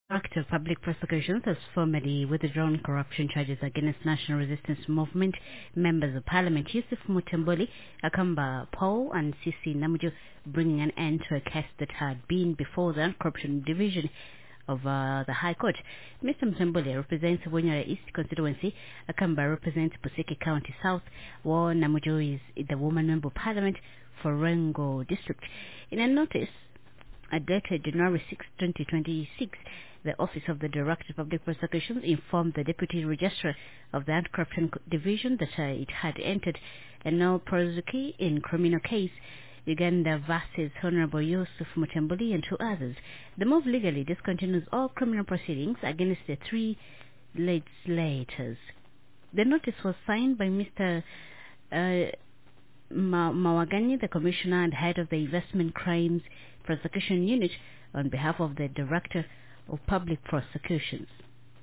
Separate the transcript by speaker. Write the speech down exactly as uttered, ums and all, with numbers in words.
Speaker 1: Director of Public Prosecutions has formally withdrawn corruption charges against National Resistance Movement members of Parliament Yusuf Mutemboli, Akamba Paul and Sisi Namuju, bringing an end to a case that had been before the Anti-Corruption Division of uh, the High Court. Mister Mutemboli represents Wanyara East constituency. Akamba represents Busiki County South, while Namuju is the woman member of Parliament for Rengo District. In a notice dated January sixth, twenty twenty-six, the Office of the Director of Public Prosecutions informed the Deputy Registrar of the Anti-Corruption Division that uh, it had entered a no prosecution in criminal case Uganda versus Honorable Yusuf Mutemboli and two others. The move legally discontinues all criminal proceedings against the three legislators. The notice was signed by Mister Uh, Ma- Mawagani, the Commissioner and Head of the Investment Crimes Prosecution Unit, on behalf of the Director of Public Prosecutions.